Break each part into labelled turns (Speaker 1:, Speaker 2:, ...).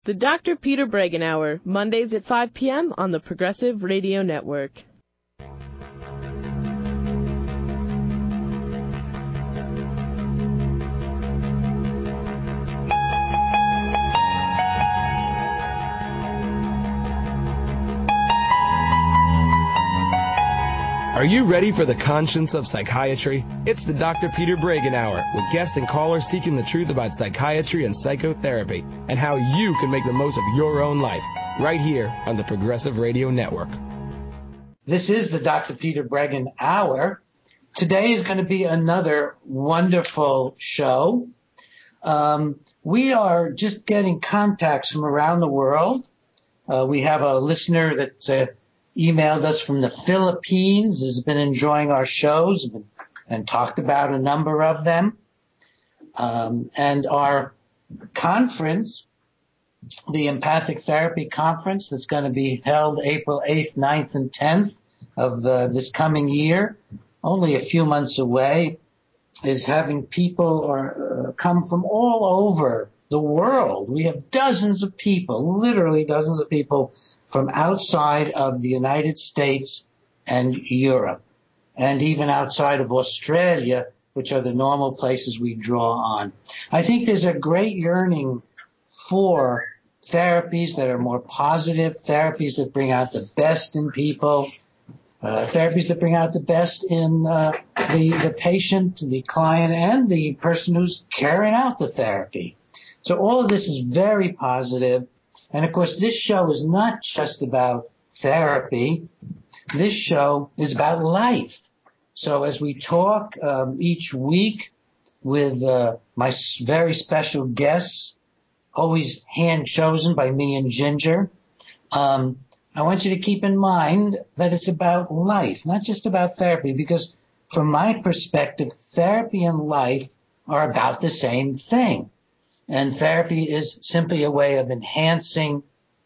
Speaker 1: The Dr. Peter Bregan Hour, Mondays at 5 p.m. on the Progressive Radio Network.
Speaker 2: Are you ready for the conscience of psychiatry? It's the Dr. Peter Bregan Hour, with guests and callers seeking the truth about psychiatry and psychotherapy and how you can make the most of your own life, right here on the Progressive Radio Network.
Speaker 3: This is the Dr. Peter Bregan Hour. Today is going to be another wonderful show. We are just getting contacts from around the world. We have a listener that's emailed us from the Philippines, has been enjoying our shows and talked about a number of them. And our conference, the Empathic Therapy Conference, that's going to be held April 8th, 9th, and 10th of this coming year, only a few months away, is having people come from all over the world. We have dozens of people, literally dozens of people, from outside of the United States and Europe, and even outside of Australia, which are the normal places we draw on. I think there's a great yearning for therapies that are more positive, therapies that bring out the best in people, therapies that bring out the best in the patient, the client, and the person who's carrying out the therapy. So all of this is very positive. And, of course, this show is not just about therapy. This show is about life. So as we talk each week with my very special guests, always hand-chosen by me and Ginger, I want you to keep in mind that it's about life, not just about therapy, because from my perspective, therapy and life are about the same thing. And therapy is simply a way of enhancing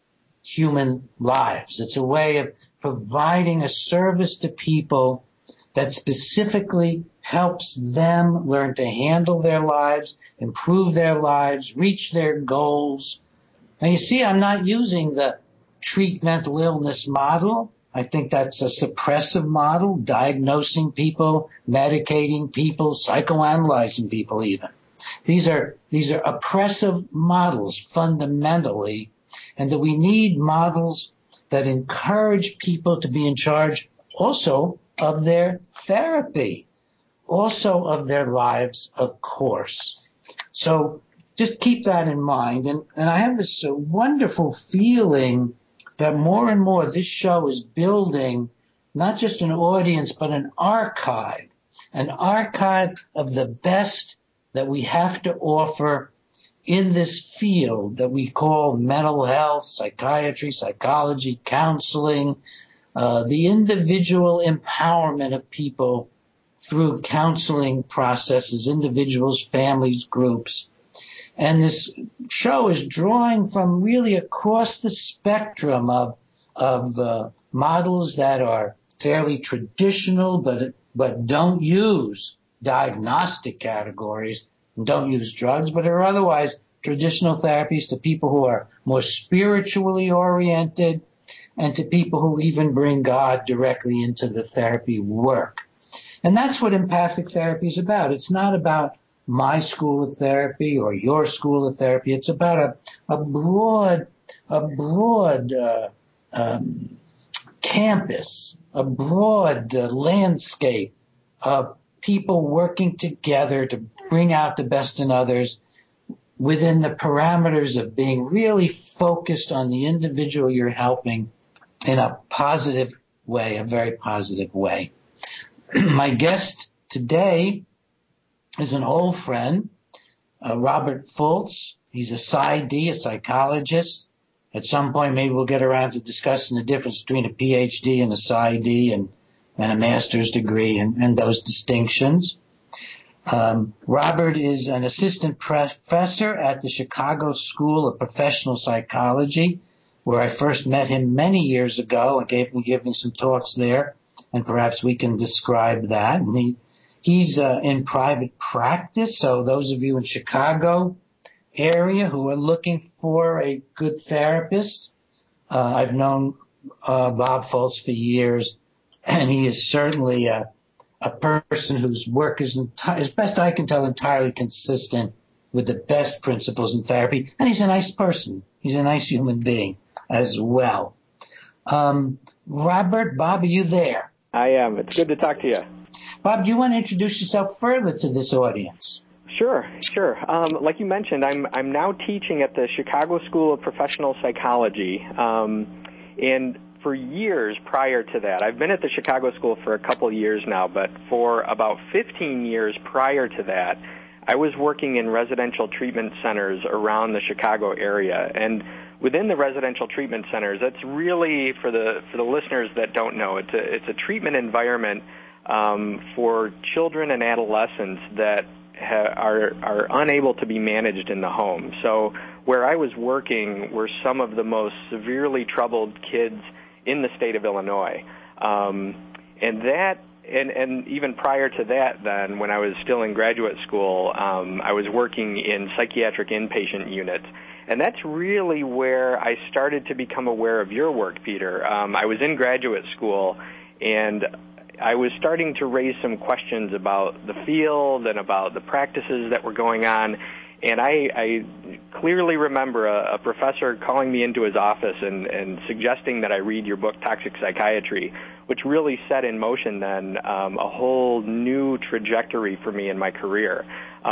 Speaker 3: human lives. It's a way of providing a service to people that specifically helps them learn to handle their lives, improve their lives, reach their goals. Now, you see, I'm not using the treat mental illness model. I think that's a suppressive model, diagnosing people, medicating people, psychoanalyzing people even. These are oppressive models fundamentally, and that we need models that encourage people to be in charge also of their therapy, also of their lives, of course. So just keep that in mind. And I have this wonderful feeling that more and more this show is building not just an audience, but an archive of the best that we have to offer in this field that we call mental health, psychiatry, psychology, counseling, the individual empowerment of people through counseling processes, individuals, families, groups. And this show is drawing from really across the spectrum of models that are fairly traditional, but don't use diagnostic categories and don't use drugs, but are otherwise traditional therapies to people who are more spiritually oriented and to people who even bring God directly into the therapy work. And that's what empathic therapy is about. It's not about my school of therapy or your school of therapy. It's about a broad campus, a broad landscape of people working together to bring out the best in others within the parameters of being really focused on the individual you're helping in a positive way, a very positive way. My guest today is an old friend, Robert Fultz. He's a PsyD, a psychologist. At some point, maybe we'll get around to discussing the difference between a PhD and a PsyD and a master's degree and those distinctions. Robert is an assistant professor at the Chicago School of Professional Psychology, where I first met him many years ago and gave me some talks there, and perhaps we can describe that. And he's in private practice, so those of you in Chicago area who are looking for a good therapist. I've known Bob Foltz for years, and he is certainly a person whose work is, as best I can tell, entirely consistent with the best principles in therapy. And he's a nice person. He's a nice human being as well. Robert, Bob, are you there?
Speaker 4: I am. It's good to talk to you.
Speaker 3: Bob, do you want to introduce yourself further to this audience?
Speaker 4: Sure. Like you mentioned, I'm now teaching at the Chicago School of Professional Psychology, and for years prior to that, I've been at the Chicago School for a couple of years now, but for about 15 years prior to that, I was working in residential treatment centers around the Chicago area. And within the residential treatment centers, that's really, for the listeners that don't know, it's a treatment environment for children and adolescents that are unable to be managed in the home. So where I was working were some of the most severely troubled kids in the state of Illinois. And even prior to that, then, when I was still in graduate school, I was working in psychiatric inpatient units. And that's really where I started to become aware of your work, Peter. I was in graduate school, and I was starting to raise some questions about the field and about the practices that were going on. And I clearly remember a professor calling me into his office and suggesting that I read your book, Toxic Psychiatry, which really set in motion then a whole new trajectory for me in my career.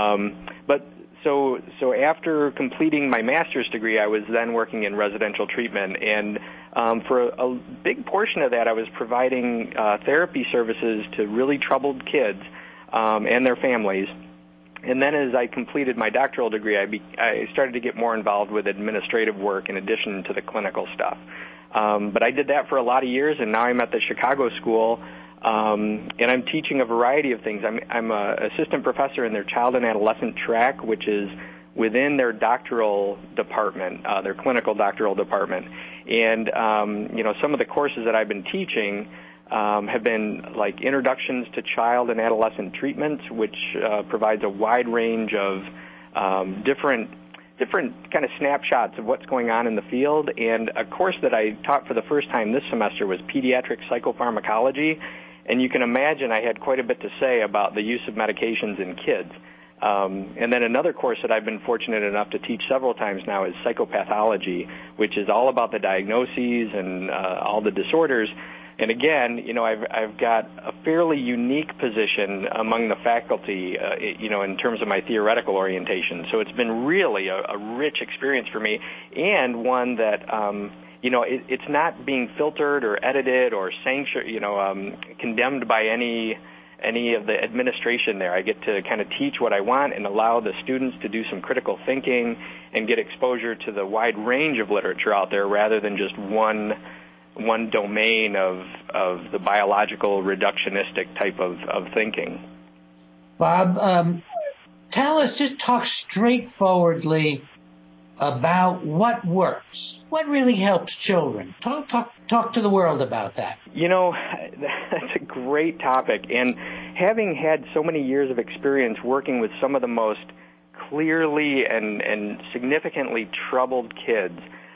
Speaker 4: So after completing my master's degree, I was then working in residential treatment, and for a big portion of that, I was providing therapy services to really troubled kids and their families. And then as I completed my doctoral degree, I started to get more involved with administrative work in addition to the clinical stuff. But I did that for a lot of years, and now I'm at the Chicago School, and I'm teaching a variety of things. I'm an assistant professor in their child and adolescent track, which is within their doctoral department, their clinical doctoral department. And, some of the courses that I've been teaching have been like Introductions to Child and Adolescent Treatment, which provides a wide range of different kind of snapshots of what's going on in the field. And a course that I taught for the first time this semester was Pediatric Psychopharmacology. And you can imagine I had quite a bit to say about the use of medications in kids. And then another course that I've been fortunate enough to teach several times now is Psychopathology, which is all about the diagnoses and all the disorders. And again, I've got a fairly unique position among the faculty, in terms of my theoretical orientation. So it's been really a rich experience for me, and one that, it's not being filtered or edited or sanctioned, condemned by any of the administration there. I get to kind of teach what I want and allow the students to do some critical thinking and get exposure to the wide range of literature out there rather than just one domain of the biological reductionistic type of thinking.
Speaker 3: Bob, just talk straightforwardly about what works, what really helps children. Talk to the world about that.
Speaker 4: That's a great topic. And having had so many years of experience working with some of the most clearly and significantly troubled kids,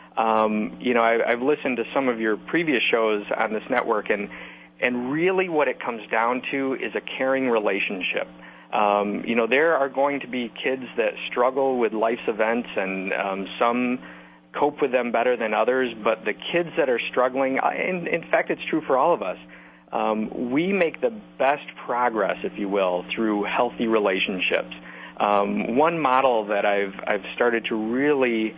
Speaker 4: I've listened to some of your previous shows on this network, and really what it comes down to is a caring relationship. There are going to be kids that struggle with life's events, and some cope with them better than others, but the kids that are struggling, and in fact it's true for all of us, we make the best progress, if you will, through healthy relationships. One model that I've started to really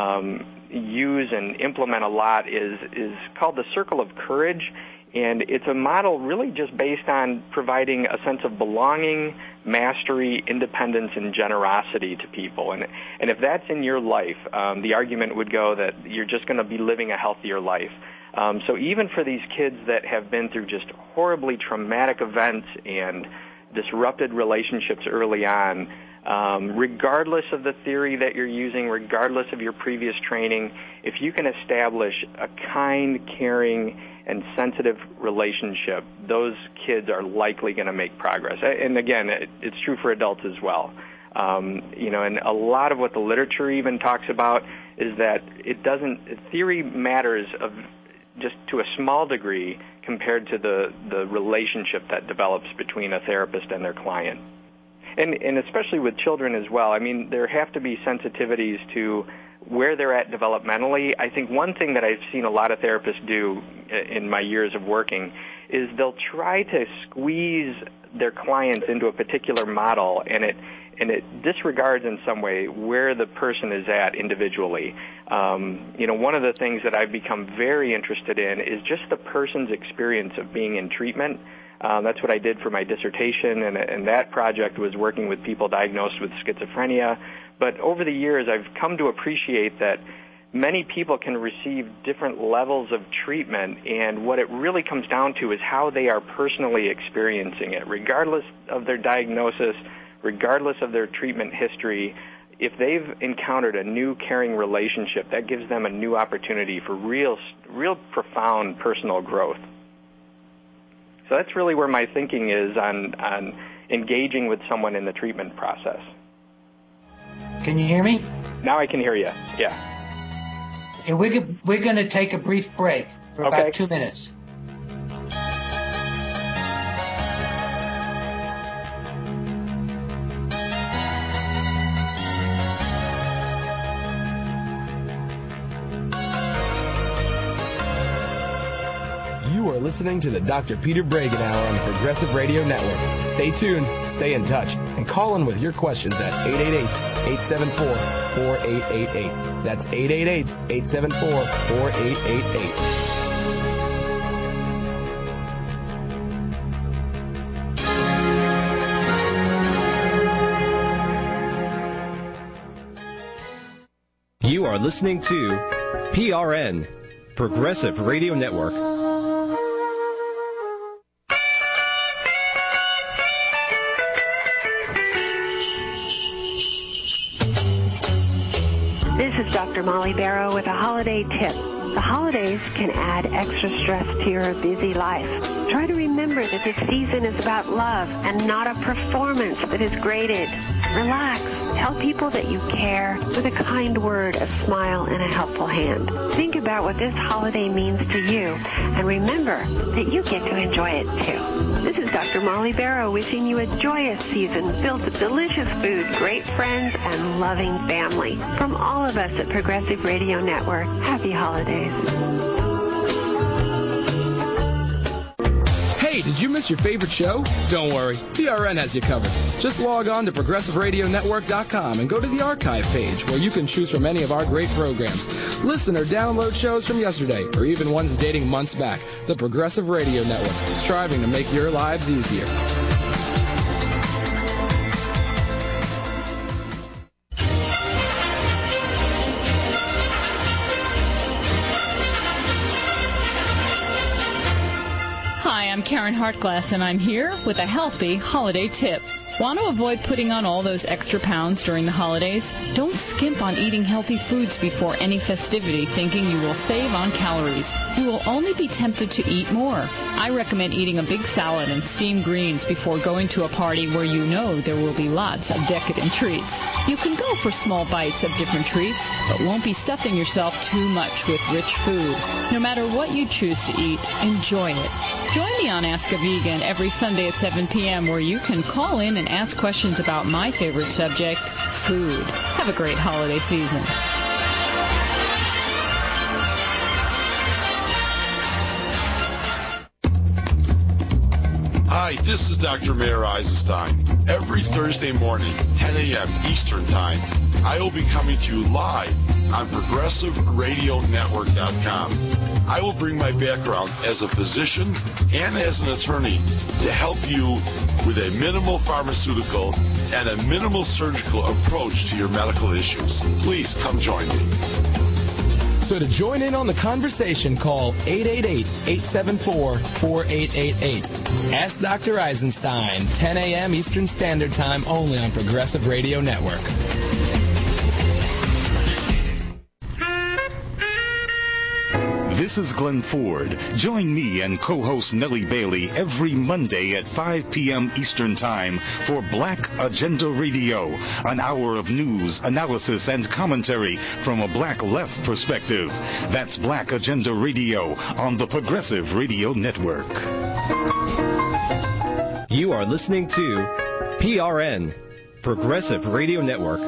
Speaker 4: use and implement a lot is called the Circle of Courage, and it's a model really just based on providing a sense of belonging, mastery, independence, and generosity to people. And if that's in your life, the argument would go that you're just going to be living a healthier life. So even for these kids that have been through just horribly traumatic events and disrupted relationships early on, regardless of the theory that you're using, regardless of your previous training, if you can establish a kind, caring, and sensitive relationship, those kids are likely going to make progress. And again, it's true for adults as well. And a lot of what the literature even talks about is that theory matters of just to a small degree compared to the relationship that develops between a therapist and their client. And especially with children as well. I mean, there have to be sensitivities to where they're at developmentally. I think one thing that I've seen a lot of therapists do in my years of working is they'll try to squeeze their clients into a particular model, and it disregards in some way where the person is at individually. One of the things that I've become very interested in is just the person's experience of being in treatment. That's what I did for my dissertation, and that project was working with people diagnosed with schizophrenia. But over the years, I've come to appreciate that many people can receive different levels of treatment, and what it really comes down to is how they are personally experiencing it, regardless of their diagnosis, regardless of their treatment history. If they've encountered a new caring relationship, that gives them a new opportunity for real profound personal growth. So that's really where my thinking is on engaging with someone in the treatment process.
Speaker 3: Can you hear me?
Speaker 4: Now I can hear you, yeah.
Speaker 3: Okay, we're going to take a brief break for about 2 minutes.
Speaker 2: You are listening to the Dr. Peter Bregan Hour on the Progressive Radio Network. Stay tuned, stay in touch, and call in with your questions at 888-874-4888. That's 888-874-4888.
Speaker 5: You are listening to PRN, Progressive Radio Network.
Speaker 6: This is Dr. Molly Barrow with a holiday tip. The holidays can add extra stress to your busy life. Try to remember that this season is about love and not a performance that is graded. Relax. Tell people that you care with a kind word, a smile, and a helpful hand. Think about what this holiday means to you, and remember that you get to enjoy it too. This is Dr. Molly Barrow wishing you a joyous season filled with delicious food, great friends, and loving family. From all of us at Progressive Radio Network, happy holidays.
Speaker 2: Hey, did you miss your favorite show? Don't worry, PRN has you covered. Just log on to ProgressiveRadioNetwork.com and go to the archive page where you can choose from any of our great programs. Listen or download shows from yesterday or even ones dating months back. The Progressive Radio Network, striving to make your lives easier.
Speaker 7: I'm Karen Hartglass, and I'm here with a healthy holiday tip. Want to avoid putting on all those extra pounds during the holidays? Don't skimp on eating healthy foods before any festivity thinking you will save on calories. You will only be tempted to eat more. I recommend eating a big salad and steamed greens before going to a party where you know there will be lots of decadent treats. You can go for small bites of different treats, but won't be stuffing yourself too much with rich food. No matter what you choose to eat, enjoy it. Join me on Ask a Vegan every Sunday at 7 p.m. where you can call in and ask questions about my favorite subject, food. Have a great holiday season.
Speaker 8: Hi, this is Dr. Mayor Eisenstein. Every Thursday morning, 10 a.m. Eastern Time, I will be coming to you live on ProgressiveRadioNetwork.com. I will bring my background as a physician and as an attorney to help you with a minimal pharmaceutical and a minimal surgical approach to your medical issues. Please come join me.
Speaker 2: So to join in on the conversation, call 888-874-4888. Ask Dr. Eisenstein, 10 a.m. Eastern Standard Time, only on Progressive Radio Network.
Speaker 9: This is Glenn Ford. Join me and co-host Nellie Bailey every Monday at 5 p.m. Eastern Time for Black Agenda Radio, an hour of news, analysis, and commentary from a black left perspective. That's Black Agenda Radio on the Progressive Radio Network.
Speaker 5: You are listening to PRN, Progressive Radio Network.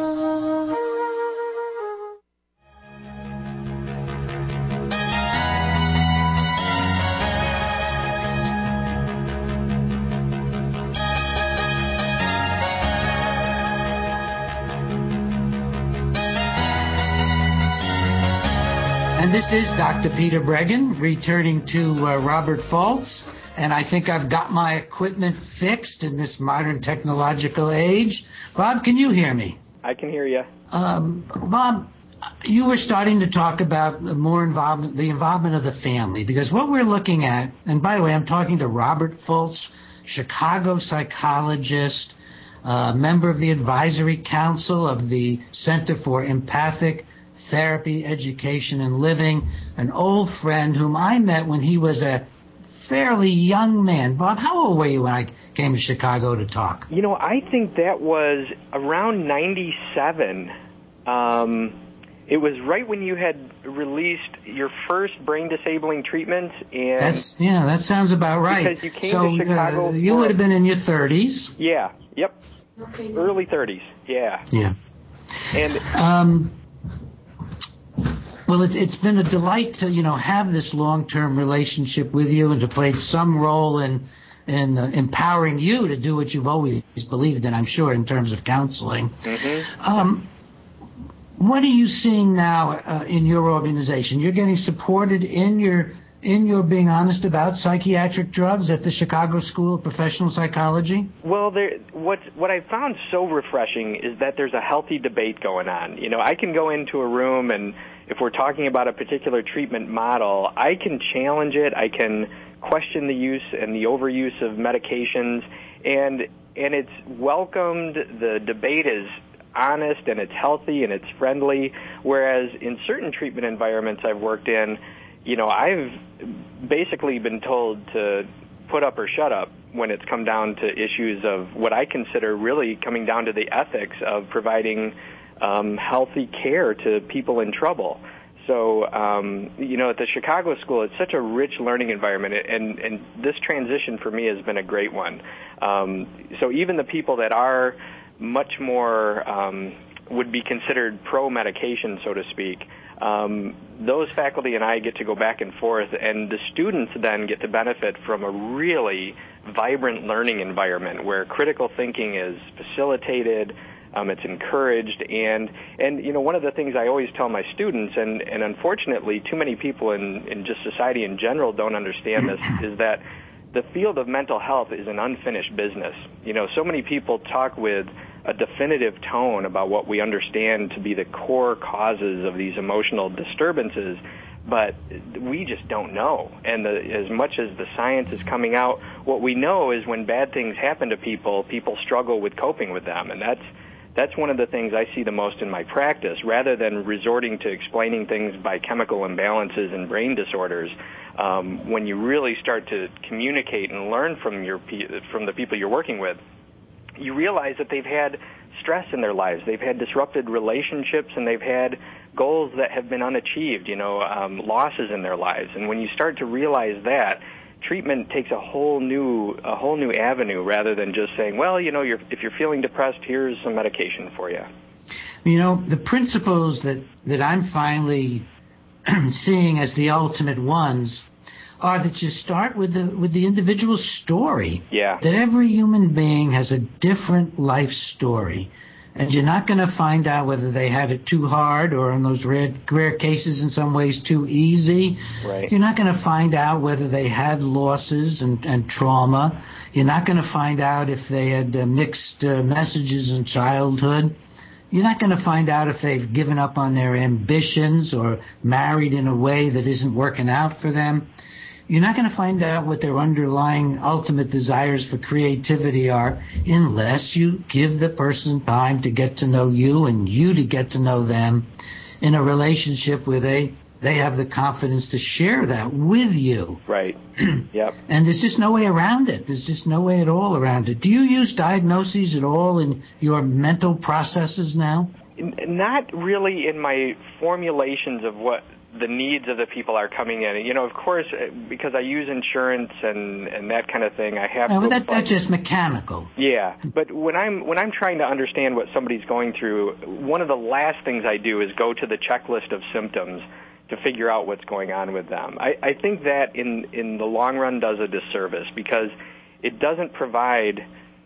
Speaker 3: And this is Dr. Peter Breggin returning to Robert Fultz. And I think I've got my equipment fixed in this modern technological age. Bob, can you hear me?
Speaker 4: I can hear you.
Speaker 3: Bob, you were starting to talk about the involvement of the family, because what we're looking at, and by the way, I'm talking to Robert Fultz, Chicago psychologist, member of the advisory council of the Center for Empathic Therapy, Education, and Living, an old friend whom I met when he was a fairly young man. Bob, how old were you when I came to Chicago to talk?
Speaker 4: You know, I think that was around 97. It was right when you had released your first brain-disabling treatments. And
Speaker 3: that sounds about right.
Speaker 4: Because you came to Chicago.
Speaker 3: You would have been in your 30s.
Speaker 4: Yeah, yep. Early 30s, yeah.
Speaker 3: Yeah.
Speaker 4: And
Speaker 3: well, it's been a delight to, have this long-term relationship with you and to play some role in empowering you to do what you've always believed in, I'm sure, in terms of counseling.
Speaker 4: Mm-hmm.
Speaker 3: What are you seeing now in your organization? You're getting supported in your being honest about psychiatric drugs at the Chicago School of Professional Psychology?
Speaker 4: Well, what I found so refreshing is that there's a healthy debate going on. I can go into a room, and if we're talking about a particular treatment model, I can challenge it. I can question the use and the overuse of medications, and it's welcomed. The debate is honest, and it's healthy, and it's friendly, whereas in certain treatment environments I've worked in, I've basically been told to put up or shut up when it's come down to issues of what I consider really coming down to the ethics of providing healthy care to people in trouble. So, at the Chicago School, it's such a rich learning environment, and this transition for me has been a great one. So even the people that are much more would be considered pro-medication, so to speak, those faculty and I get to go back and forth, and the students then get to benefit from a really vibrant learning environment where critical thinking is facilitated, it's encouraged, and one of the things I always tell my students, and unfortunately too many people in just society in general don't understand this, is that the field of mental health is an unfinished business. So many people talk with a definitive tone about what we understand to be the core causes of these emotional disturbances, but we just don't know. And as much as the science is coming out, what we know is when bad things happen to people, people struggle with coping with them, and that's one of the things I see the most in my practice. Rather than resorting to explaining things by chemical imbalances and brain disorders, when you really start to communicate and learn from the people you're working with, you realize that they've had stress in their lives, they've had disrupted relationships, and they've had goals that have been unachieved, losses in their lives. And when you start to realize that, treatment takes a whole new avenue rather than just saying, well, if you're feeling depressed, here's some medication for you.
Speaker 3: The principles that I'm finally seeing as the ultimate ones are that you start with the individual story.
Speaker 4: Yeah.
Speaker 3: That every human being has a different life story. And you're not going to find out whether they had it too hard or, in those rare cases, in some ways, too easy.
Speaker 4: Right.
Speaker 3: You're not going to find out whether they had losses and trauma. You're not going to find out if they had mixed messages in childhood. You're not going to find out if they've given up on their ambitions or married in a way that isn't working out for them. You're not going to find out what their underlying ultimate desires for creativity are unless you give the person time to get to know you and you to get to know them in a relationship with a they have the confidence to share that with you.
Speaker 4: Right. Yep.
Speaker 3: And there's just no way around it. There's just no way at all around it. Do you use diagnoses at all in your mental processes now?
Speaker 4: Not really in my formulations of what the needs of the people are coming in. You know, of course, because I use insurance and that kind of thing, I have to.
Speaker 3: But that's just mechanical.
Speaker 4: Yeah, but when I'm trying to understand what somebody's going through, one of the last things I do is go to the checklist of symptoms to figure out what's going on with them. I think that in the long run does a disservice because it doesn't provide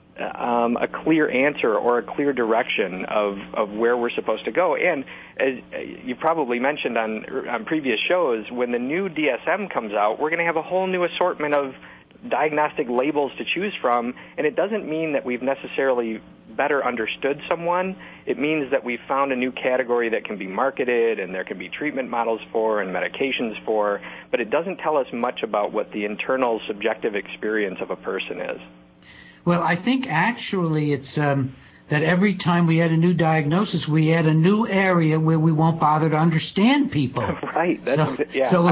Speaker 4: a clear answer or a clear direction of where we're supposed to go. And as you probably mentioned on previous shows, when the new DSM comes out, we're going to have a whole new assortment of diagnostic labels to choose from, and it doesn't mean that we've necessarily better understood someone. It means that we've found a new category that can be marketed and there can be treatment models for and medications for, but it doesn't tell us much about what the internal subjective experience of a person is.
Speaker 3: Well, I think actually it's that every time we add a new diagnosis, we add a new area where we won't bother to understand people.
Speaker 4: Right.
Speaker 3: So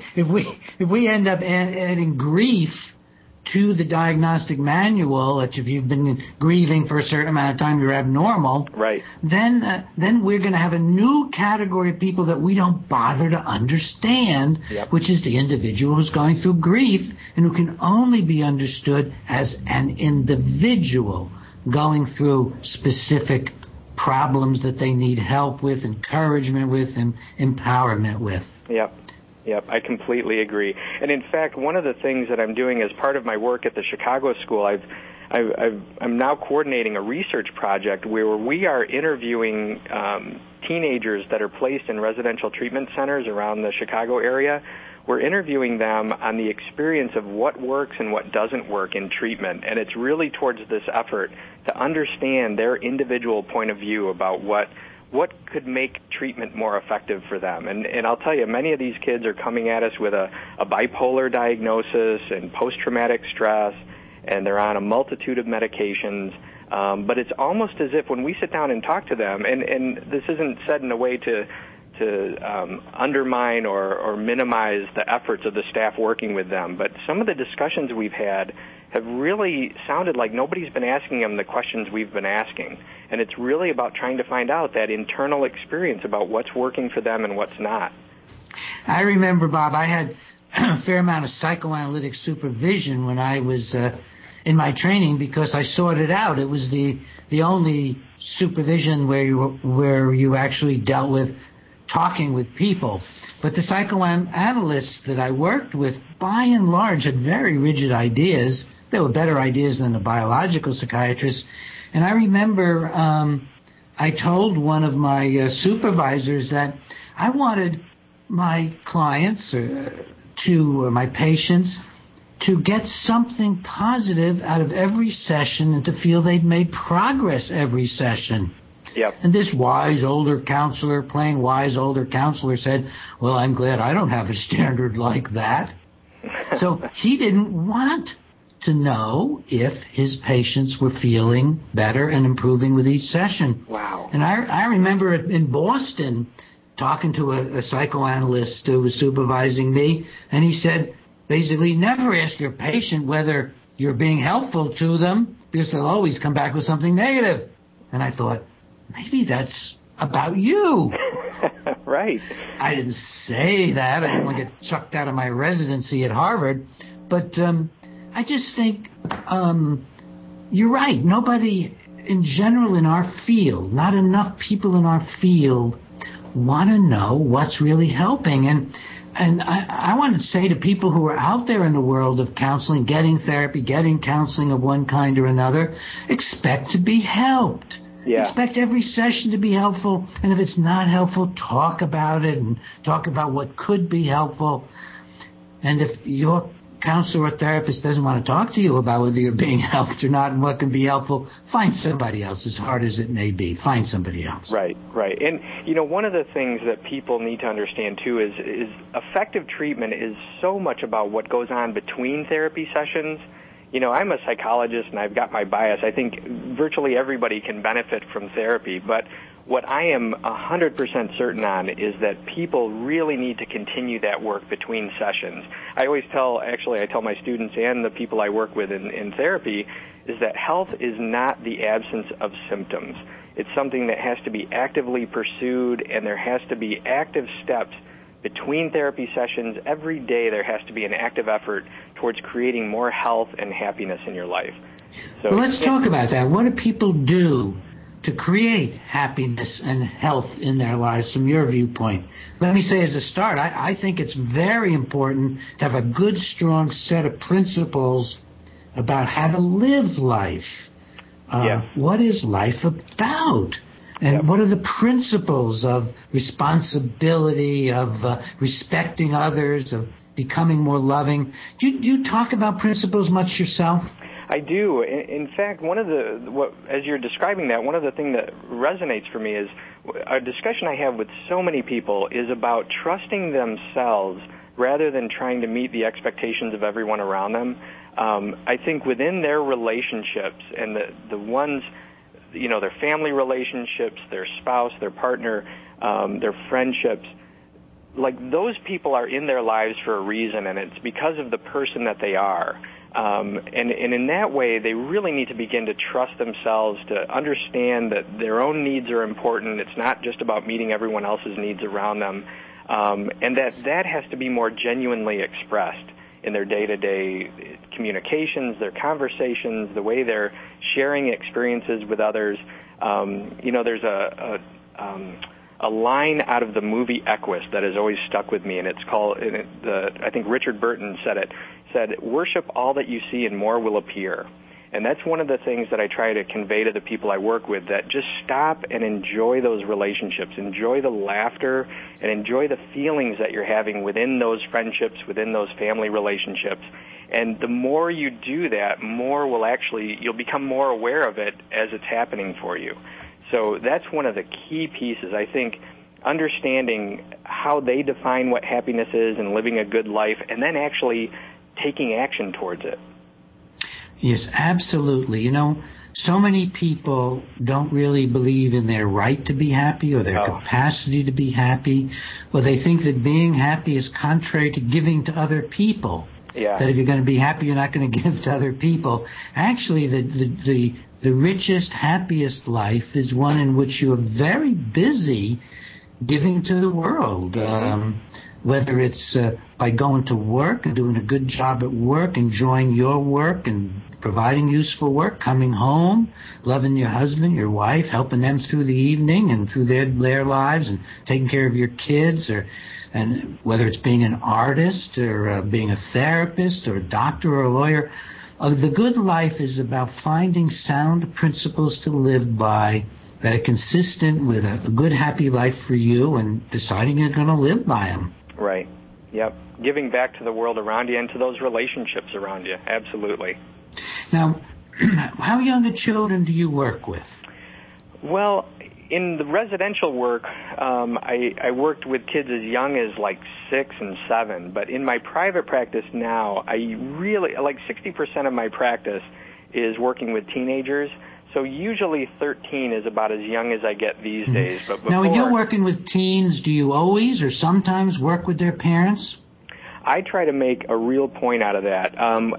Speaker 3: if we end up adding grief to the diagnostic manual, that if you've been grieving for a certain amount of time, you're abnormal.
Speaker 4: Right.
Speaker 3: Then we're going to have a new category of people that we don't bother to understand, which is the individual who's going through grief and who can only be understood as an individual going through specific problems that they need help with, encouragement with, and empowerment with.
Speaker 4: Yep, I completely agree. And in fact, one of the things that I'm doing as part of my work at the Chicago School, I'm now coordinating a research project where we are interviewing teenagers that are placed in residential treatment centers around the Chicago area. We're interviewing them on the experience of what works and what doesn't work in treatment, and it's really towards this effort to understand their individual point of view about what could make treatment more effective for them. And I'll tell you, many of these kids are coming at us with a bipolar diagnosis and post-traumatic stress, and they're on a multitude of medications. But it's almost as if when we sit down and talk to them, and this isn't said in a way to undermine or minimize the efforts of the staff working with them, but some of the discussions we've had have really sounded like nobody's been asking them the questions we've been asking. And it's really about trying to find out that internal experience about what's working for them and what's not.
Speaker 3: I remember, Bob, I had a fair amount of psychoanalytic supervision when I was in my training because I sought it out. It was the only supervision where you actually dealt with talking with people. But the psychoanalysts that I worked with, by and large, had very rigid ideas. They were better ideas than the biological psychiatrists. And I remember I told one of my supervisors that I wanted my clients or my patients to get something positive out of every session and to feel they'd made progress every session.
Speaker 4: Yep.
Speaker 3: And this wise older counselor, plain wise older counselor said, well, I'm glad I don't have a standard like that. So he didn't want to know if his patients were feeling better and improving with each session.
Speaker 4: Wow.
Speaker 3: And I remember in Boston talking to a psychoanalyst who was supervising me, and he said, basically, never ask your patient whether you're being helpful to them because they'll always come back with something negative. And I thought, maybe that's about you.
Speaker 4: Right.
Speaker 3: I didn't say that. I didn't want to get chucked out of my residency at Harvard. But I just think you're right. Nobody in general in our field, not enough people in our field want to know what's really helping. And I want to say to people who are out there in the world of counseling, getting therapy, getting counseling of one kind or another, expect to be helped.
Speaker 4: Yeah.
Speaker 3: Expect every session to be helpful, and if it's not helpful, talk about it and talk about what could be helpful. And if your counselor or therapist doesn't want to talk to you about whether you're being helped or not and what can be helpful, find somebody else, as hard as it may be. Find somebody else.
Speaker 4: Right. And, one of the things that people need to understand, too, is effective treatment is so much about what goes on between therapy sessions. I'm a psychologist and I've got my bias. I think virtually everybody can benefit from therapy, but what I am 100% certain on is that people really need to continue that work between sessions. I tell my students and the people I work with in therapy is that health is not the absence of symptoms. It's something that has to be actively pursued, and there has to be active steps between therapy sessions. Every day there has to be an active effort towards creating more health and happiness in your life. So
Speaker 3: well, let's talk about that. What do people do to create happiness and health in their lives from your viewpoint? Let me say as a start, I think it's very important to have a good, strong set of principles about how to live life. What is life about? And what are the principles of responsibility, of respecting others, of becoming more loving? Do you talk about principles much yourself?
Speaker 4: I do. In fact, as you're describing that, one of the things that resonates for me is a discussion I have with so many people is about trusting themselves rather than trying to meet the expectations of everyone around them. I think within their relationships and the ones, their family relationships, their spouse, their partner, their friendships, like those people are in their lives for a reason, and it's because of the person that they are. And in that way, they really need to begin to trust themselves, to understand that their own needs are important. It's not just about meeting everyone else's needs around them, and that has to be more genuinely expressed in their day-to-day communications, their conversations, the way they're sharing experiences with others. There's a line out of the movie Equus that has always stuck with me, and it's called, I think Richard Burton said, worship all that you see and more will appear. And that's one of the things that I try to convey to the people I work with, that just stop and enjoy those relationships, enjoy the laughter, and enjoy the feelings that you're having within those friendships, within those family relationships. And the more you do that, you'll become more aware of it as it's happening for you. So that's one of the key pieces. I think understanding how they define what happiness is and living a good life, and then actually taking action towards it.
Speaker 3: Yes, absolutely. So many people don't really believe in their right to be happy or their capacity to be happy. Well, they think that being happy is contrary to giving to other people.
Speaker 4: Yeah.
Speaker 3: That if you're going to be happy, you're not going to give to other people. Actually, the richest, happiest life is one in which you are very busy giving to the world. Whether it's by going to work and doing a good job at work, enjoying your work and providing useful work, coming home, loving your husband, your wife, helping them through the evening and through their lives, and taking care of your kids, and whether it's being an artist or being a therapist or a doctor or a lawyer. The good life is about finding sound principles to live by that are consistent with a good, happy life for you, and deciding you're going to live by them.
Speaker 4: Right. Yep. Giving back to the world around you and to those relationships around you. Absolutely.
Speaker 3: Now, how young children do you work with?
Speaker 4: Well, in the residential work, I worked with kids as young as like 6 and 7. But in my private practice now, I really, 60% of my practice is working with teenagers. So usually 13 is about as young as I get these days. But before,
Speaker 3: now, when you're working with teens, do you always or sometimes work with their parents?
Speaker 4: I try to make a real point out of that.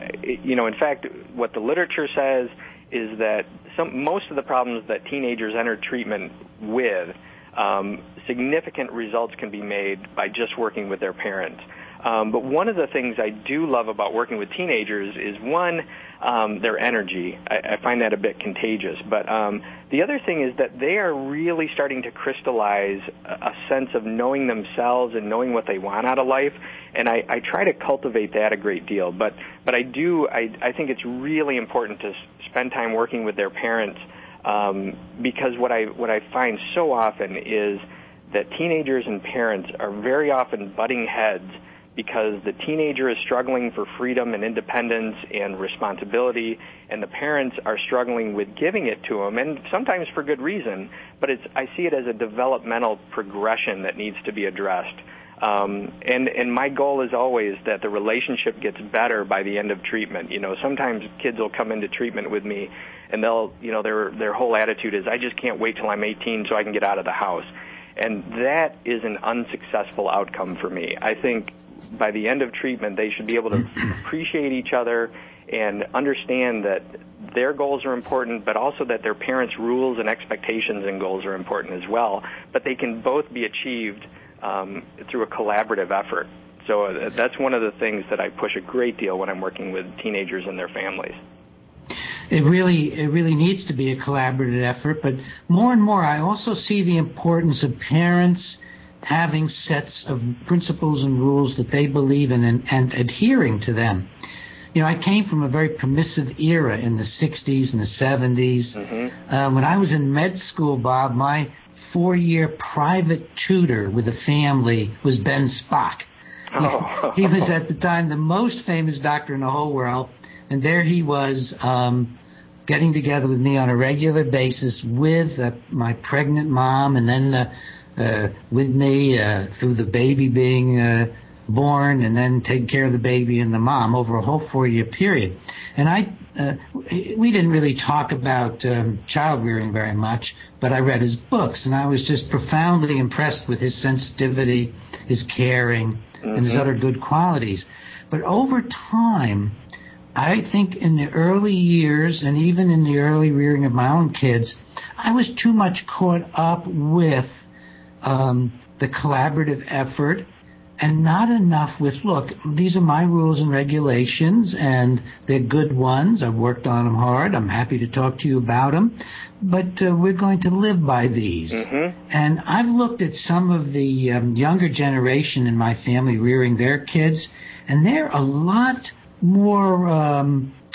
Speaker 4: In fact, what the literature says is that most of the problems that teenagers enter treatment with, significant results can be made by just working with their parents. But one of the things I do love about working with teenagers is, one, their energy. I find that a bit contagious. But the other thing is that they are really starting to crystallize a sense of knowing themselves and knowing what they want out of life. And I try to cultivate that a great deal. But I think it's really important to spend time working with their parents, because what I find so often is that teenagers and parents are very often butting heads, because the teenager is struggling for freedom and independence and responsibility, and the parents are struggling with giving it to them, and sometimes for good reason, but I see it as a developmental progression that needs to be addressed. And my goal is always that the relationship gets better by the end of treatment. Sometimes kids will come into treatment with me, and they'll, their whole attitude is, I just can't wait till I'm 18 so I can get out of the house. And that is an unsuccessful outcome for me. I think by the end of treatment, they should be able to appreciate each other and understand that their goals are important, but also that their parents' rules and expectations and goals are important as well. But they can both be achieved through a collaborative effort. So that's one of the things that I push a great deal when I'm working with teenagers and their families.
Speaker 3: It really needs to be a collaborative effort, but more and more I also see the importance of parents having sets of principles and rules that they believe in and adhering to them. I came from a very permissive era in the 60s and the 70s. Mm-hmm. When I was in med school, Bob, my 4-year private tutor with a family was Ben Spock.
Speaker 4: Oh.
Speaker 3: He was at the time the most famous doctor in the whole world, and there he was getting together with me on a regular basis with my pregnant mom, and then with me through the baby being born, and then taking care of the baby and the mom over a whole 4-year period. And we didn't really talk about child rearing very much, but I read his books, and I was just profoundly impressed with his sensitivity, his caring, and his other good qualities. But over time, I think in the early years, and even in the early rearing of my own kids, I was too much caught up with the collaborative effort, and not enough with, look, these are my rules and regulations, and they're good ones. I've worked on them hard. I'm happy to talk to you about them. But we're going to live by these. Mm-hmm. And I've looked at some of the younger generation in my family rearing their kids, and they're a lot more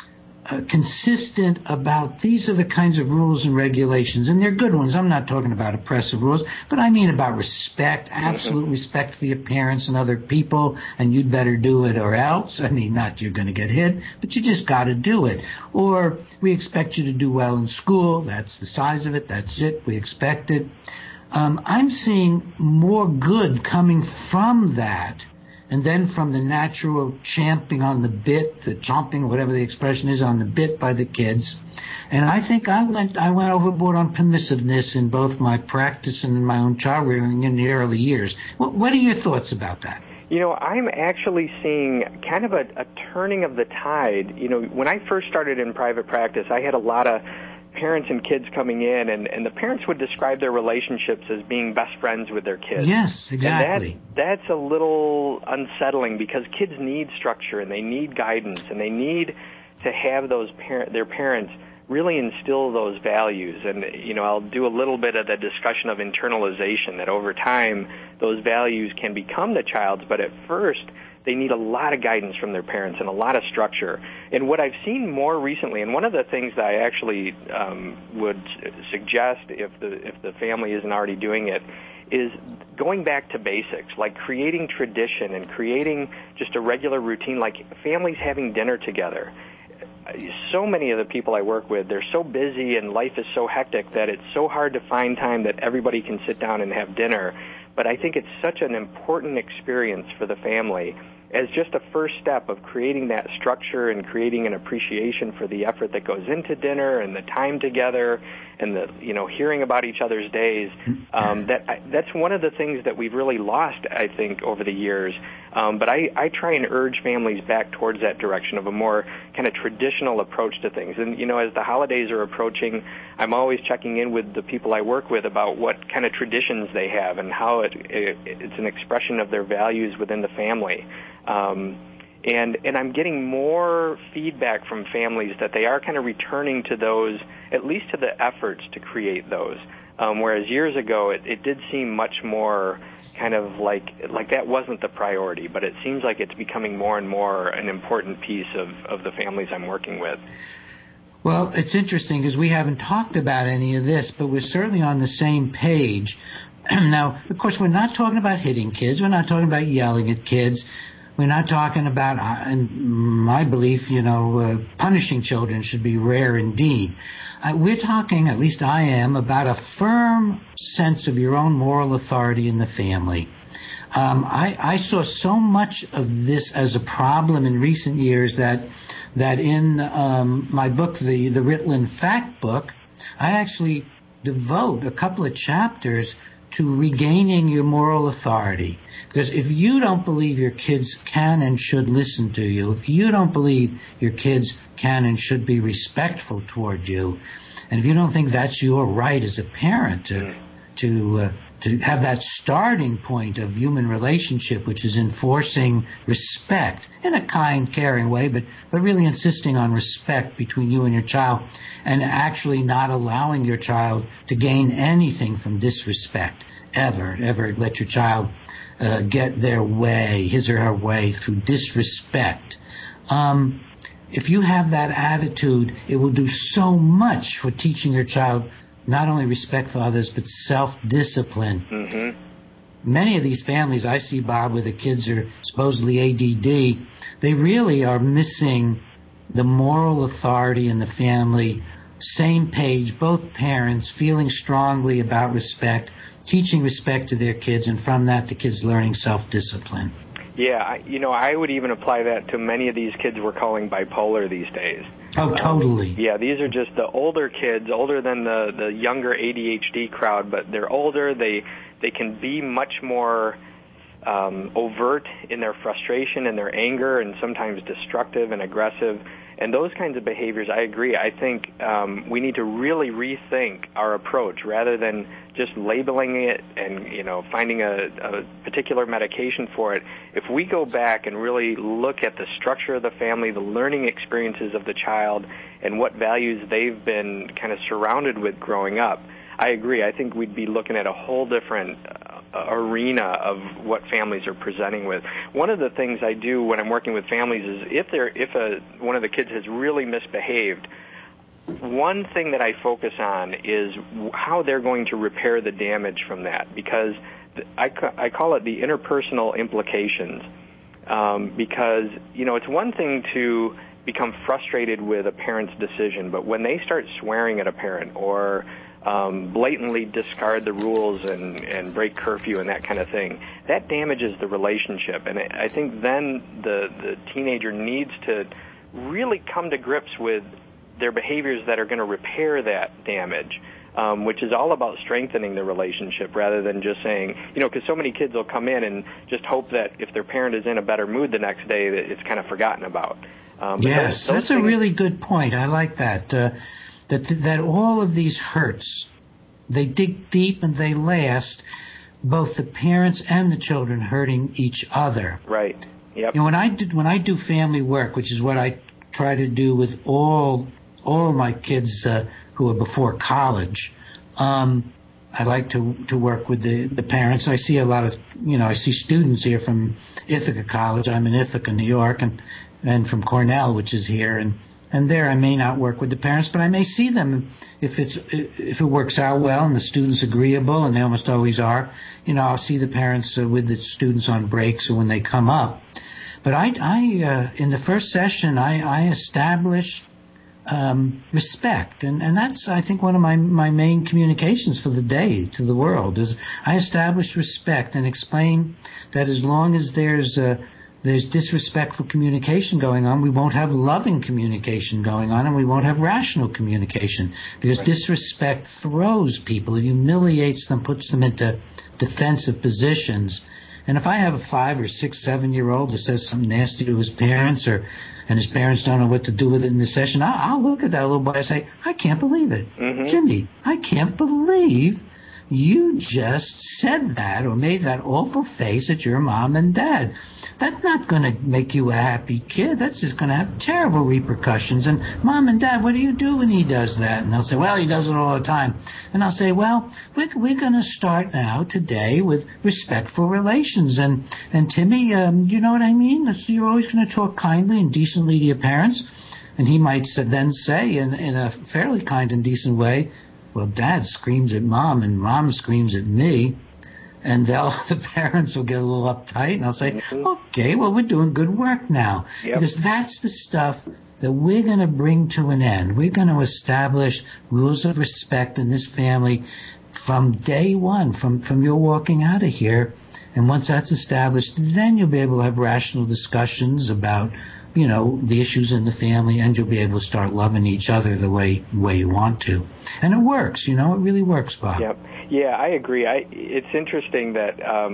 Speaker 3: consistent about these are the kinds of rules and regulations, and they're good ones. I'm not talking about oppressive rules, but I mean about respect, absolute respect for your parents and other people, and you'd better do it or else. I mean, not you're going to get hit, but you just got to do it. Or we expect you to do well in school. That's the size of it. That's it. We expect it. I'm seeing more good coming from that, and then from the natural champing on the bit, the chomping, whatever the expression is, on the bit by the kids. And I think I went overboard on permissiveness in both my practice and in my own child rearing in the early years. What are your thoughts about that?
Speaker 4: I'm actually seeing kind of a turning of the tide. When I first started in private practice, I had a lot of parents and kids coming in, and the parents would describe their relationships as being best friends with their kids.
Speaker 3: Yes, exactly.
Speaker 4: And that's a little unsettling, because kids need structure, and they need guidance, and they need to have their parents really instill those values. And, I'll do a little bit of the discussion of internalization, that over time those values can become the child's, but at first they need a lot of guidance from their parents and a lot of structure. And what I've seen more recently, and one of the things that I actually would suggest if the family isn't already doing it, is going back to basics, like creating tradition and creating just a regular routine, like families having dinner together. So many of the people I work with, they're so busy and life is so hectic that it's so hard to find time that everybody can sit down and have dinner. But I think it's such an important experience for the family as just a first step of creating that structure and creating an appreciation for the effort that goes into dinner and the time together and the hearing about each other's days. That's one of the things that we've really lost, I think, over the years. But I try and urge families back towards that direction of a more kind of traditional approach to things. And as the holidays are approaching, I'm always checking in with the people I work with about what kind of traditions they have and how it's an expression of their values within the family. And I'm getting more feedback from families that they are kind of returning to those, at least to the efforts to create those. Whereas years ago, it did seem much more kind of like that wasn't the priority, but it seems like it's becoming more and more an important piece of the families I'm working with.
Speaker 3: Well, it's interesting because we haven't talked about any of this, but we're certainly on the same page. Now, of course, we're not talking about hitting kids. We're not talking about yelling at kids. We're not talking about, in my belief, punishing children should be rare indeed. We're talking, at least I am, about a firm sense of your own moral authority in the family. I saw so much of this as a problem in recent years that in my book, the Ritalin Fact Book, I actually devote a couple of chapters to regaining your moral authority. Because if you don't believe your kids can and should listen to you, if you don't believe your kids can and should be respectful toward you, and if you don't think that's your right as a parent to have that starting point of human relationship, which is enforcing respect in a kind, caring way, but really insisting on respect between you and your child, and actually not allowing your child to gain anything from disrespect, ever let your child get their way, his or her way, through disrespect. If you have that attitude, it will do so much for teaching your child not only respect for others, but self-discipline. Mm-hmm. Many of these families I see, Bob, where the kids are supposedly ADD, they really are missing the moral authority in the family, same page, both parents feeling strongly about respect, teaching respect to their kids, and from that the kids learning self-discipline.
Speaker 4: Yeah, I would even apply that to many of these kids we're calling bipolar these days.
Speaker 3: Oh, totally.
Speaker 4: Yeah, these are just the older kids, older than the younger ADHD crowd, but they're older. They can be much more overt in their frustration and their anger, and sometimes destructive and aggressive. And those kinds of behaviors, I agree. I think we need to really rethink our approach rather than just labeling it and, finding a particular medication for it. If we go back and really look at the structure of the family, the learning experiences of the child, and what values they've been kind of surrounded with growing up, I agree. I think we'd be looking at a whole different arena of what families are presenting with. One of the things I do when I'm working with families is if one of the kids has really misbehaved, one thing that I focus on is how they're going to repair the damage from that, because I call it the interpersonal implications. Because, it's one thing to become frustrated with a parent's decision, but when they start swearing at a parent or blatantly discard the rules and break curfew and that kind of thing, that damages the relationship. And I think then the teenager needs to really come to grips with their behaviors that are going to repair that damage, which is all about strengthening the relationship rather than just saying, because so many kids will come in and just hope that if their parent is in a better mood the next day, that it's kind of forgotten about.
Speaker 3: Yes, that's a really good point. I like that. That all of these hurts, they dig deep and they last, both the parents and the children hurting each other.
Speaker 4: Right. Yep.
Speaker 3: When I do family work, which is what I try to do with all my kids who are before college, I like to work with the parents. I see a lot of, I see students here from Ithaca College. I'm in Ithaca, New York, and from Cornell, which is here, and there I may not work with the parents, but I may see them if it works out well and the student's agreeable, and they almost always are. I'll see the parents with the students on breaks or when they come up. But I in the first session I establish respect, and that's, I think, one of my main communications for the day to the world is I establish respect and explain that as long as there's disrespectful communication going on, we won't have loving communication going on, and we won't have rational communication, because disrespect throws people, it humiliates them, puts them into defensive positions. And if I have a 5 or 6, 7-year-old that says something nasty to his parents, and his parents don't know what to do with it in the session, I'll look at that little boy and say, I can't believe it. Mm-hmm. Jimmy, I can't believe you just said that or made that awful face at your mom and dad. That's not going to make you a happy kid. That's just going to have terrible repercussions. And Mom and Dad, what do you do when he does that? And they'll say, well, he does it all the time. And I'll say, well, we're going to start now today with respectful relations. And Timmy, you know what I mean? You're always going to talk kindly and decently to your parents. And he might then say in a fairly kind and decent way, well, Dad screams at Mom and Mom screams at me. And the parents will get a little uptight, and I'll say, okay, well, we're doing good work now. Yep. Because that's the stuff that we're going to bring to an end. We're going to establish rules of respect in this family from day one, from your walking out of here. And once that's established, then you'll be able to have rational discussions about, the issues in the family, and you'll be able to start loving each other the way you want to. And it works, it really works, Bob.
Speaker 4: Yep. Yeah, I agree. It's interesting that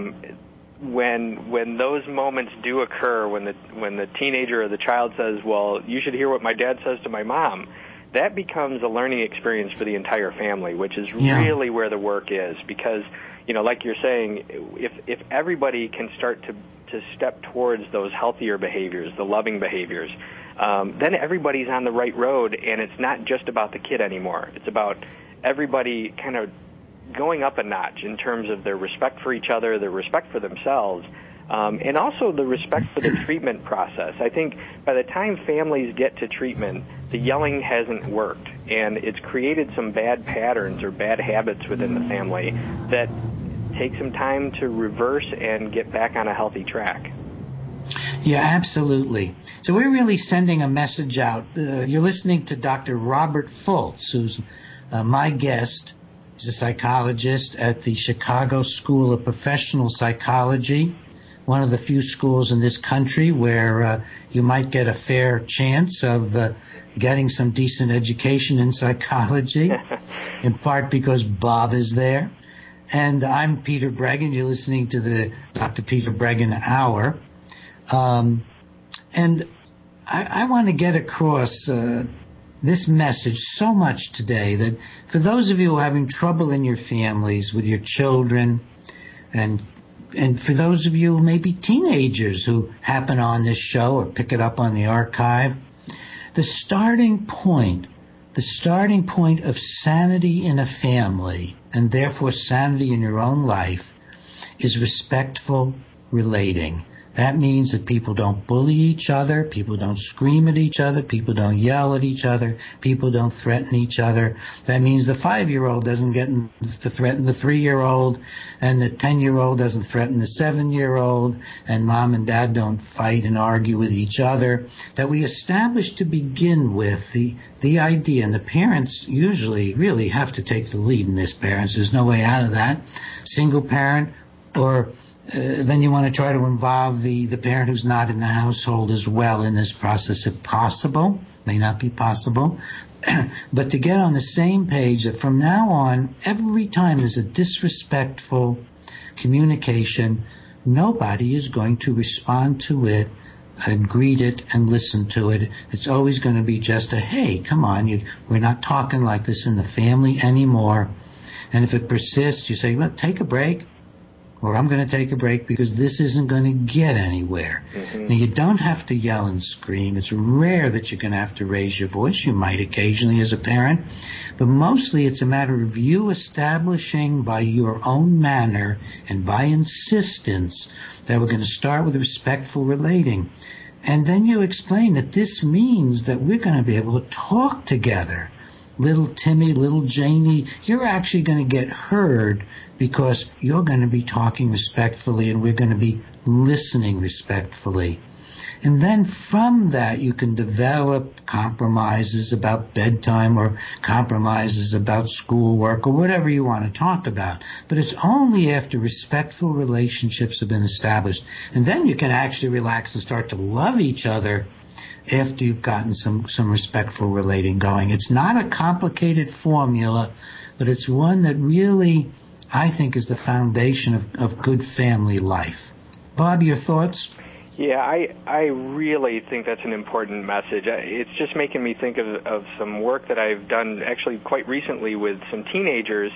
Speaker 4: when those moments do occur, when the teenager or the child says, well, you should hear what my dad says to my mom, that becomes a learning experience for the entire family, which is really where the work is. Because, like you're saying, if everybody can start to step towards those healthier behaviors, the loving behaviors, then everybody's on the right road, and it's not just about the kid anymore. It's about everybody kind of going up a notch in terms of their respect for each other, their respect for themselves, and also the respect for the treatment process. I think by the time families get to treatment, the yelling hasn't worked, and it's created some bad patterns or bad habits within the family that take some time to reverse and get back on a healthy track.
Speaker 3: Yeah, absolutely. So we're really sending a message out. You're listening to Dr. Robert Fultz, who's my guest. He's a psychologist at the Chicago School of Professional Psychology, one of the few schools in this country where you might get a fair chance of getting some decent education in psychology, in part because Bob is there. And I'm Peter Breggin. You're listening to the Dr. Peter Breggin Hour. And I want to get across this message so much today that for those of you who are having trouble in your families with your children, and for those of you who may be teenagers who happen on this show or pick it up on the archive, the starting point of sanity in a family, and therefore sanity in your own life, is respectful relating. That means that people don't bully each other, people don't scream at each other, people don't yell at each other, people don't threaten each other. That means the 5-year-old doesn't get to threaten the 3-year-old, and the 10-year-old doesn't threaten the 7-year-old, and mom and dad don't fight and argue with each other. That we establish to begin with the idea, and the parents usually really have to take the lead in this, parents. There's no way out of that. Single parent, or then you want to try to involve the parent who's not in the household as well in this process if possible. May not be possible. But to get on the same page that from now on, every time there's a disrespectful communication, nobody is going to respond to it and greet it and listen to it. It's always going to be just a, hey, come on, we're not talking like this in the family anymore. And if it persists, you say, well, take a break. Or I'm going to take a break because this isn't going to get anywhere. Mm-hmm. Now, you don't have to yell and scream. It's rare that you're going to have to raise your voice. You might occasionally as a parent. But mostly it's a matter of you establishing by your own manner and by insistence that we're going to start with respectful relating. And then you explain that this means that we're going to be able to talk together. Little Timmy, little Janie, you're actually going to get heard because you're going to be talking respectfully and we're going to be listening respectfully. And then from that, you can develop compromises about bedtime or compromises about schoolwork or whatever you want to talk about. But it's only after respectful relationships have been established. And then you can actually relax and start to love each other after you've gotten some respectful relating going. It's not a complicated formula, but it's one that really, I think, is the foundation of good family life. Bob, your thoughts?
Speaker 4: Yeah, I really think that's an important message. It's just making me think of some work that I've done actually quite recently with some teenagers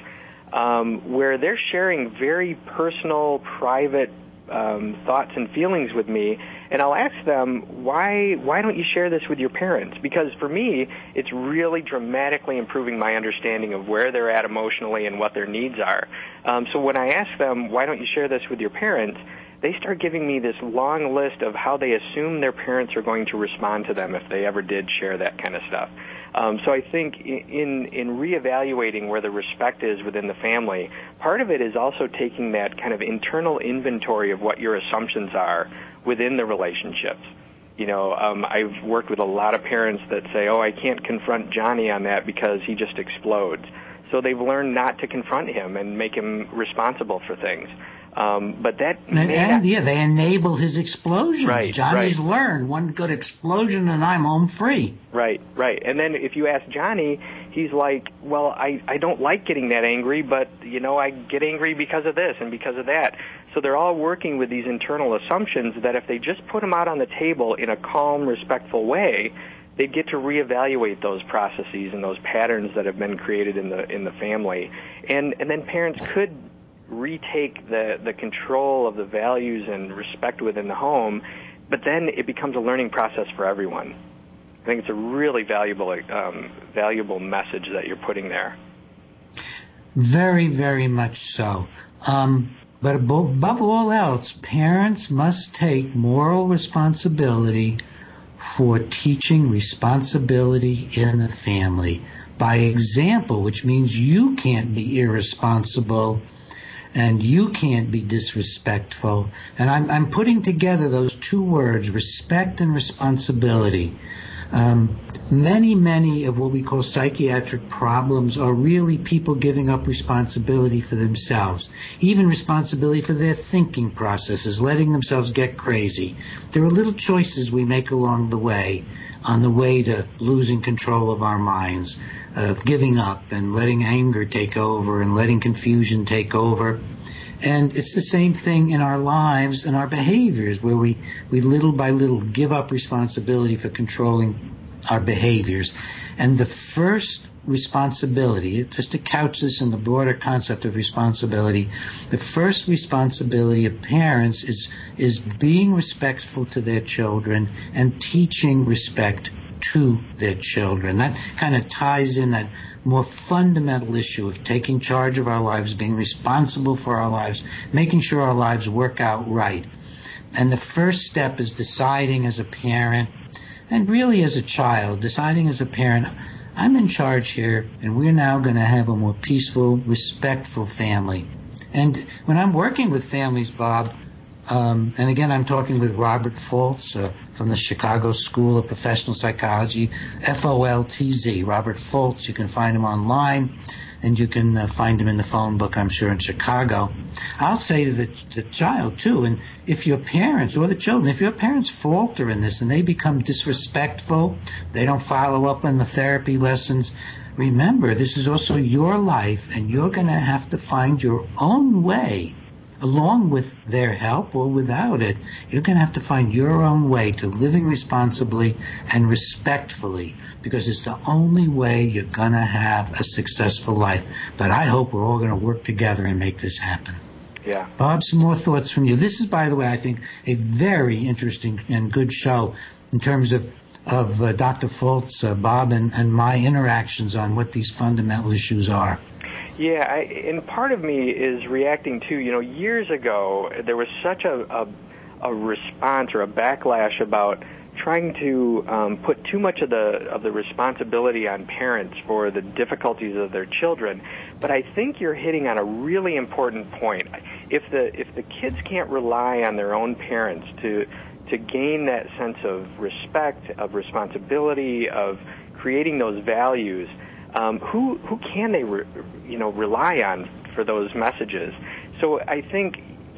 Speaker 4: where they're sharing very personal, private thoughts and feelings with me, and I'll ask them, why don't you share this with your parents? Because for me, it's really dramatically improving my understanding of where they're at emotionally and what their needs are. So when I ask them, why don't you share this with your parents, they start giving me this long list of how they assume their parents are going to respond to them if they ever did share that kind of stuff. So I think in reevaluating where the respect is within the family, part of it is also taking that kind of internal inventory of what your assumptions are within the relationships. You know, I've worked with a lot of parents that say, oh, I can't confront Johnny on that because he just explodes. so they've learned not to confront him and make him responsible for things. But that
Speaker 3: they enable his explosions.
Speaker 4: Right,
Speaker 3: Johnny's
Speaker 4: right.
Speaker 3: learned one good explosion and I'm home free.
Speaker 4: Right. And then if you ask Johnny, he's like, well, I don't like getting that angry, but, I get angry because of this and because of that. So they're all working with these internal assumptions that if they just put them out on the table in a calm, respectful way, they'd get to reevaluate those processes and those patterns that have been created in the family. And then parents could retake the control of the values and respect within the home, but then it becomes a learning process for everyone. I think it's a really valuable message that you're putting there.
Speaker 3: Very, very much so. But above all else, parents must take moral responsibility for teaching responsibility in the family by example, which means you can't be irresponsible and you can't be disrespectful. And I'm putting together those two words, respect and responsibility. Many of what we call psychiatric problems are really people giving up responsibility for themselves, even responsibility for their thinking processes, letting themselves get crazy. There are little choices we make along the way, on the way to losing control of our minds, of giving up and letting anger take over and letting confusion take over. And it's the same thing in our lives and our behaviors, where we little by little give up responsibility for controlling our behaviors. And the first responsibility, just to couch this in the broader concept of responsibility, the first responsibility of parents is being respectful to their children and teaching respect to their children. That kind of ties in that more fundamental issue of taking charge of our lives, being responsible for our lives, making sure our lives work out right. And the first step is deciding as a parent, and really as a child, deciding as a parent, I'm in charge here, and we're now going to have a more peaceful, respectful family. And when I'm working with families, Bob, and again, I'm talking with Robert Foltz from the Chicago School of Professional Psychology, FOLTZ, Robert Foltz. You can find him online, and you can find him in the phone book, I'm sure, in Chicago. I'll say to the child, too, and if your parents, or the children, if your parents falter in this and they become disrespectful, they don't follow up on the therapy lessons, remember, this is also your life, and you're going to have to find your own way. Along with their help or without it, you're going to have to find your own way to living responsibly and respectfully, because it's the only way you're going to have a successful life. But I hope we're all going to work together and make this happen.
Speaker 4: Yeah.
Speaker 3: Bob, some more thoughts from you. This is, by the way, I think a very interesting and good show in terms of Dr. Foltz, Bob, and my interactions on what these fundamental issues are.
Speaker 4: Yeah, and part of me is reacting to, years ago, there was such a response or a backlash about trying to put too much of the responsibility on parents for the difficulties of their children. But I think you're hitting on a really important point. If the kids can't rely on their own parents to gain that sense of respect, of responsibility, of creating those values, who can they rely on for those messages? So I think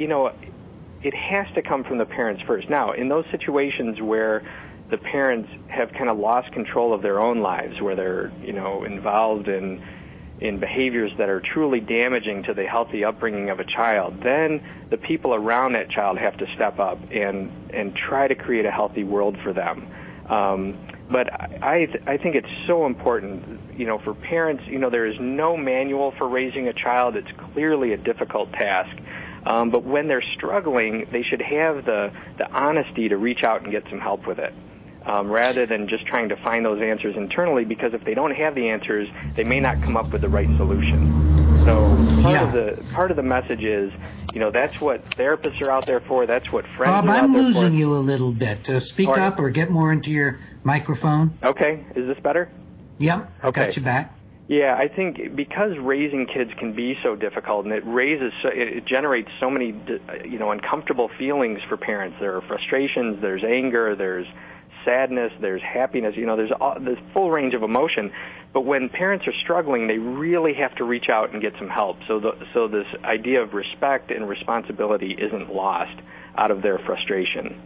Speaker 4: it has to come from the parents first. Now, in those situations where the parents have kind of lost control of their own lives, where they're involved in behaviors that are truly damaging to the healthy upbringing of a child, then the people around that child have to step up and try to create a healthy world for them. But I think it's so important, for parents, there is no manual for raising a child. It's clearly a difficult task. But when they're struggling, they should have the honesty to reach out and get some help with it, rather than just trying to find those answers internally, because if they don't have the answers, they may not come up with the right solution. So part of the message is, that's what therapists are out there for. That's what friends
Speaker 3: Bob,
Speaker 4: are out
Speaker 3: I'm
Speaker 4: there for.
Speaker 3: Bob, I'm losing you a little bit. Speak up or get more into your microphone.
Speaker 4: Okay. Is this better?
Speaker 3: Yep.
Speaker 4: Okay.
Speaker 3: Got you back.
Speaker 4: Yeah, I think because raising kids can be so difficult, and it generates so many, uncomfortable feelings for parents. There are frustrations, there's anger, there's sadness, there's happiness. There's this full range of emotion. But when parents are struggling, they really have to reach out and get some help. So this idea of respect and responsibility isn't lost out of their frustration.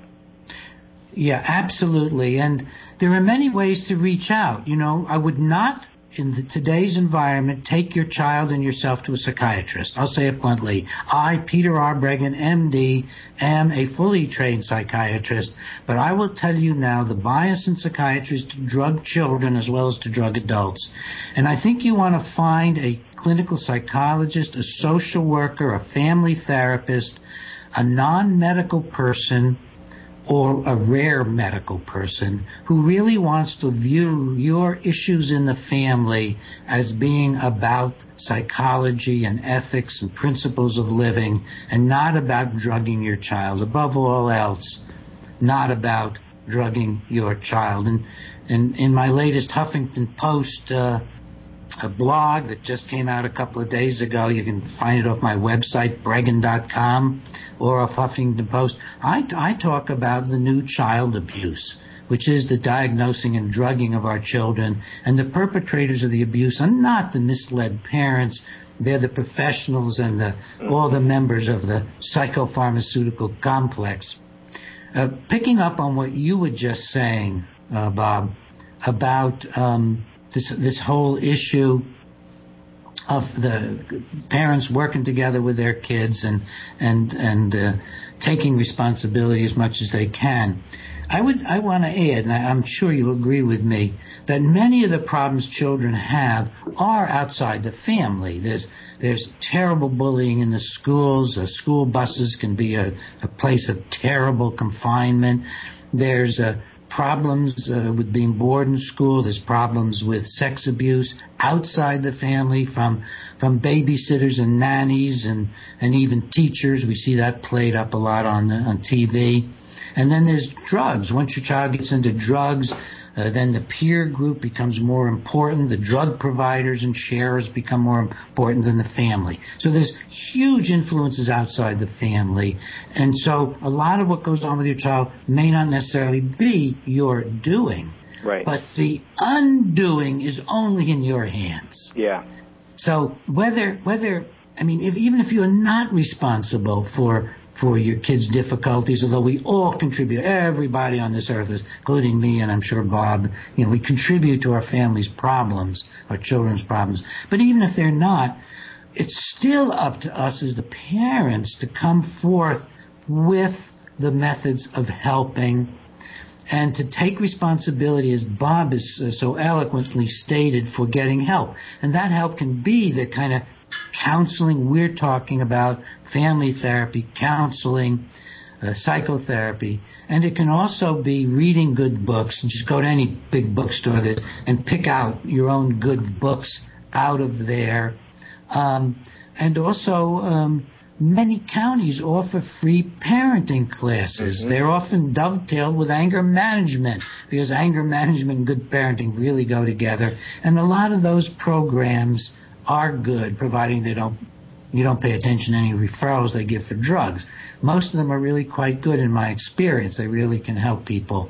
Speaker 3: Yeah, absolutely. And there are many ways to reach out. I would not, in today's environment, take your child and yourself to a psychiatrist. I'll say it bluntly. I, Peter R. Breggin, M.D., am a fully trained psychiatrist, but I will tell you now the bias in psychiatry is to drug children as well as to drug adults. And I think you want to find a clinical psychologist, a social worker, a family therapist, a non-medical person, or a rare medical person who really wants to view your issues in the family as being about psychology and ethics and principles of living and not about drugging your child. Above all else, not about drugging your child. And in my latest Huffington Post a blog that just came out a couple of days ago, you can find it off my website, Breggin.com, or off Huffington Post. I talk about the new child abuse, which is the diagnosing and drugging of our children. And the perpetrators of the abuse are not the misled parents. They're the professionals and all the members of the psychopharmaceutical complex. Picking up on what you were just saying, Bob, about this whole issue of the parents working together with their kids and taking responsibility as much as they can. I want to add, and I'm sure you agree with me, that many of the problems children have are outside the family. There's terrible bullying in the schools. School buses can be a place of terrible confinement. There's problems with being bored in school. There's problems with sex abuse outside the family from babysitters and nannies and even teachers. We see that played up a lot on TV. And then there's drugs. Once your child gets into drugs, then the peer group becomes more important. The drug providers and sharers become more important than the family. So there's huge influences outside the family. And so a lot of what goes on with your child may not necessarily be your doing.
Speaker 4: Right.
Speaker 3: But the undoing is only in your hands.
Speaker 4: Yeah.
Speaker 3: So even if you're not responsible for your kids' difficulties, although we all contribute, everybody on this earth, including me and I'm sure Bob, we contribute to our family's problems, our children's problems. But even if they're not, it's still up to us as the parents to come forth with the methods of helping and to take responsibility, as Bob has so eloquently stated, for getting help. And that help can be the kind of counseling we're talking about, family therapy, counseling, psychotherapy, and it can also be reading good books. Just go to any big bookstore and pick out your own good books out of there. And also, many counties offer free parenting classes. Mm-hmm. They're often dovetailed with anger management because anger management and good parenting really go together. And a lot of those programs are good, providing you don't pay attention to any referrals they give for drugs. Most of them are really quite good in my experience. They really can help people.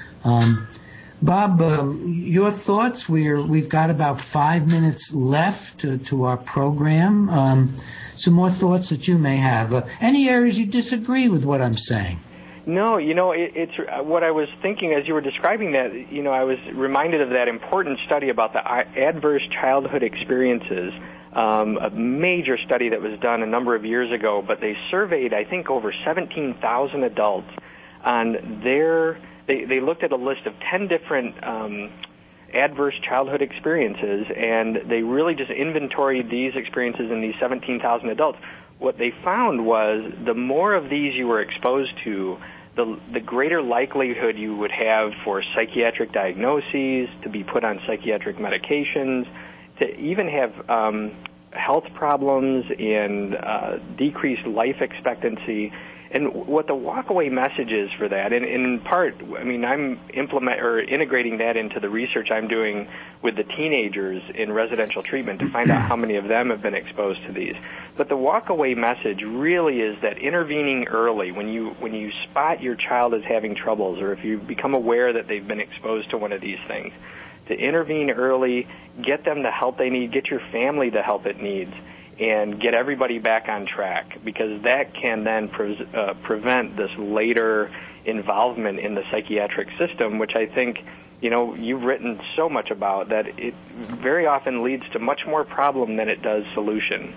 Speaker 3: Bob, your thoughts? We've got about 5 minutes left to our program. Some more thoughts that you may have. Any areas you disagree with what I'm saying?
Speaker 4: No, it's what I was thinking as you were describing that. I was reminded of that important study about the adverse childhood experiences, a major study that was done a number of years ago. But they surveyed, I think, over 17,000 adults on They looked at a list of 10 different adverse childhood experiences, and they really just inventoried these experiences in these 17,000 adults. What they found was the more of these you were exposed to, the greater likelihood you would have for psychiatric diagnoses, to be put on psychiatric medications, to even have health problems and decreased life expectancy. And what the walkaway message is for that, and in part, I mean, I'm integrating that into the research I'm doing with the teenagers in residential treatment to find out how many of them have been exposed to these. But the walkaway message really is that intervening early, when you spot your child as having troubles, or if you become aware that they've been exposed to one of these things, to intervene early, get them the help they need, get your family the help it needs, and get everybody back on track, because that can then prevent this later involvement in the psychiatric system, which I think, you've written so much about, that it very often leads to much more problem than it does solution.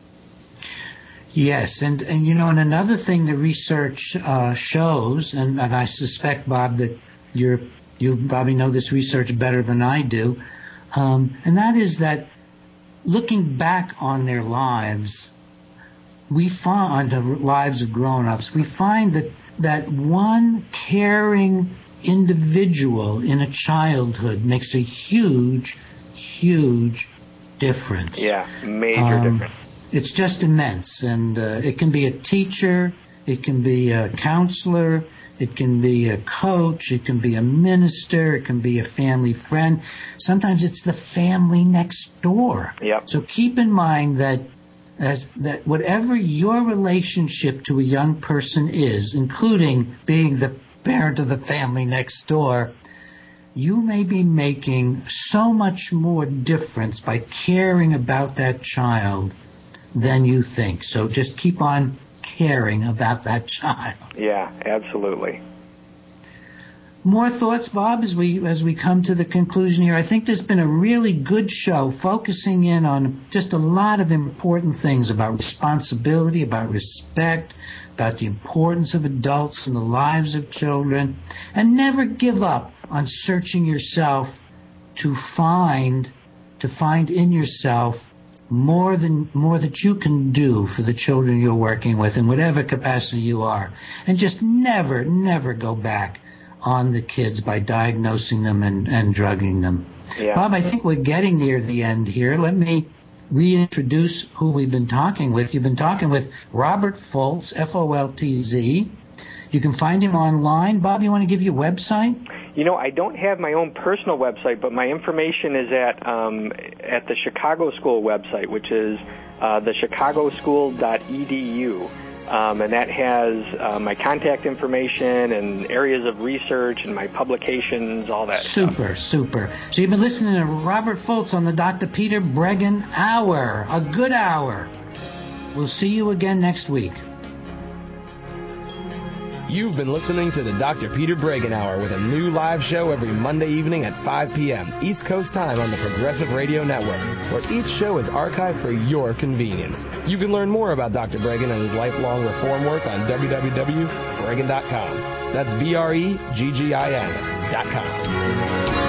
Speaker 3: Yes, and and another thing the research shows, and I suspect, Bob, that you probably know this research better than I do, and that is that looking back on their lives, we find, on the lives of grown-ups, we find that one caring individual in a childhood makes a huge, huge difference.
Speaker 4: Yeah, major difference.
Speaker 3: It's just immense, and it can be a teacher, it can be a counselor, it can be a coach, it can be a minister, it can be a family friend. Sometimes it's the family next door.
Speaker 4: Yep.
Speaker 3: So keep in mind that whatever your relationship to a young person is, including being the parent of the family next door, you may be making so much more difference by caring about that child than you think. So just keep on caring about that child.
Speaker 4: Yeah, absolutely.
Speaker 3: More thoughts, Bob, as we come to the conclusion here? I think there's been a really good show focusing in on just a lot of important things about responsibility, about respect, about the importance of adults in the lives of children, and never give up on searching yourself to find in yourself more that you can do for the children you're working with in whatever capacity you are. And just never, never go back on the kids by diagnosing them and drugging them.
Speaker 4: Yeah.
Speaker 3: Bob, I think we're getting near the end here. Let me reintroduce who we've been talking with. You've been talking with Robert Foltz, Foltz. You can find him online. Bob, you want to give your website?
Speaker 4: I don't have my own personal website, but my information is at the Chicago School website, which is thechicagoschool.edu. And that has my contact information and areas of research and my publications, all that stuff.
Speaker 3: Super. So you've been listening to Robert Foltz on the Dr. Peter Breggin Hour, a good hour. We'll see you again next week.
Speaker 2: You've been listening to the Dr. Peter Breggin Hour with a new live show every Monday evening at 5 p.m. East Coast time on the Progressive Radio Network, where each show is archived for your convenience. You can learn more about Dr. Breggin and his lifelong reform work on www.breggin.com. That's BREGGIN.com.